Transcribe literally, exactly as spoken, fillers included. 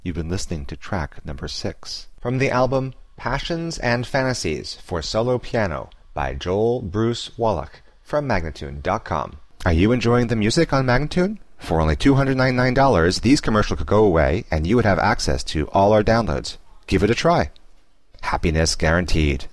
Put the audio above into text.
You've been listening to track number six from the album Passions and Fantasies for Solo Piano by Joel Bruce Wallach from Magnatune dot com. Are you enjoying the music on Magnatune? For only two hundred ninety-nine dollars, these commercials could go away and you would have access to all our downloads. Give it a try. Happiness guaranteed.